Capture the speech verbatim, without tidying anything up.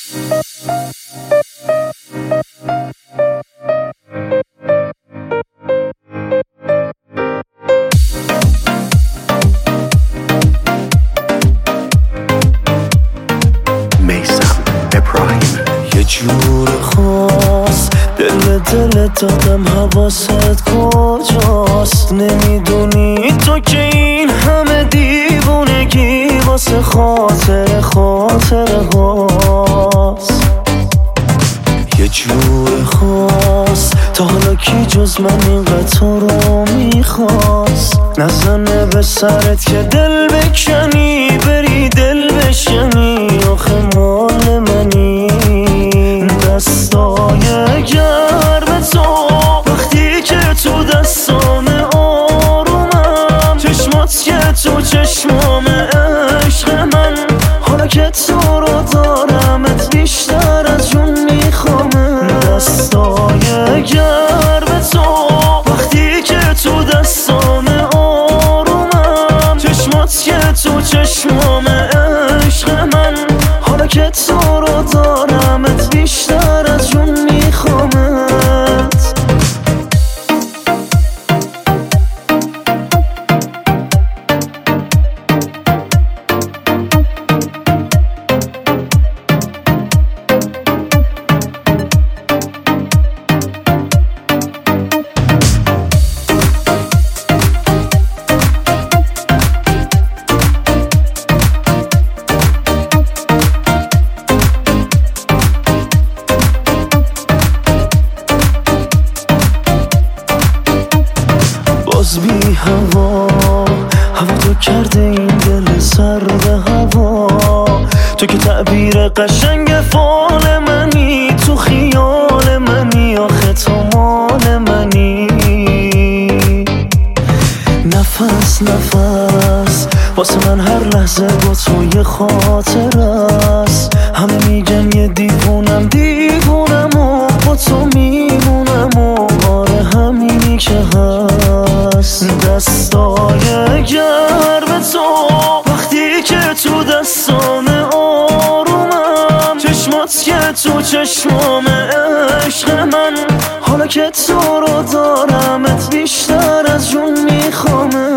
یه جور خاص دل دل دادم حواست کجاست، نمیدونی تو که این همه دیوونگی واسه خاطر خاطر هاست. یه جور خاص تا حالا کی جز من اینقدر تو رو میخواست، نزنه به سرت که دل بکنی بری دل بشنی، آخه مال منی دستای گرم تو وقتی که تو دستام آرومم، چشمات که تو چشمام عشق من، حالا که تو رو دارمت بیشتر از جون میخوامه. دستای گرم تو وقتی که تو دستام آرومم، چشمات که تو چشمام عشق من، حالا که تو رو دارمت بیشتر از جون میخوامت. باز بی هوا هوا تو کرده این دل سرد هوا، تو که تعبیر قشنگ فال منی، تو خیال منی، آخه تو مال منی. نفس نفس واسه من هر لحظه با تو یه خاطر است، همه میگن یه دیوونم دیوونم و با تو میمونم و آره همینی که هست. دستای گرم تو وقتی که تو دستام آرومم، چشمات که تو چشمام عشق من، حالا که تو رو دارمت بیشتر از جون میخوامه.